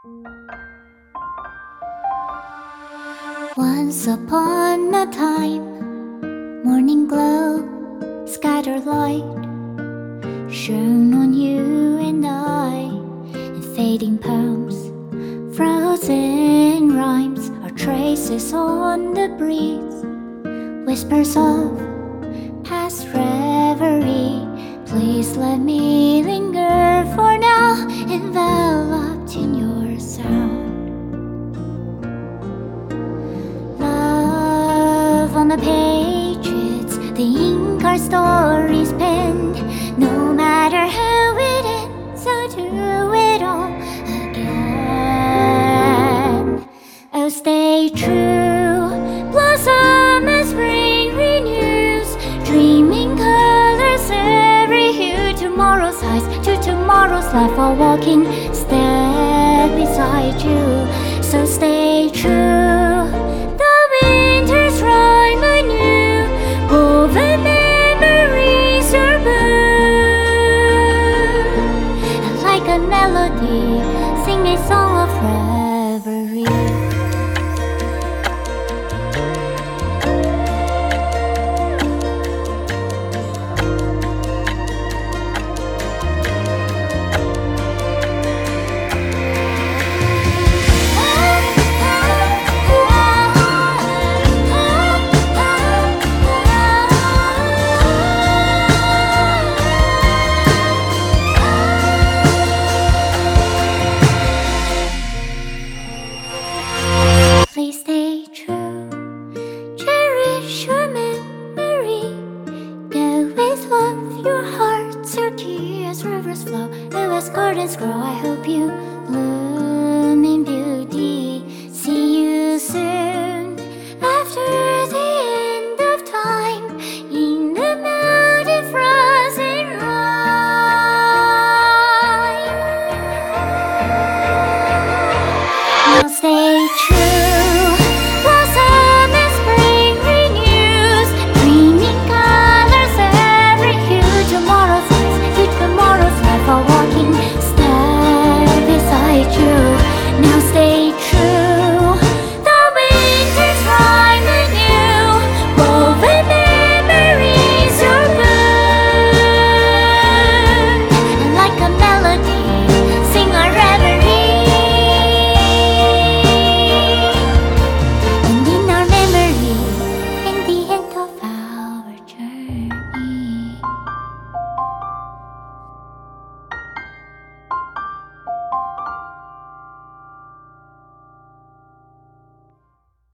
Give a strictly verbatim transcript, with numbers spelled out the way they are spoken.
Once upon a time, morning glow, scattered light shone on you and I, in fading poems, frozen rhymes, our traces on the breeze, whispers of past reverie. Please let me linger for now, enveloped in your sound. On the pages, the ink our stories penned. No matter how it ends, I'll do it all again. Oh, stay true, blossom as spring renews, dreaming colors every hue. Tomorrow's eyes to tomorrow's life, while walking step beside you. So stay true. Woven memories are blue, like a melody, sing a song of reverie. Please stay true, cherish your memory. Go with love, your heart's your key. As rivers flow, as gardens grow, I hope you bloom in beauty. See you soon.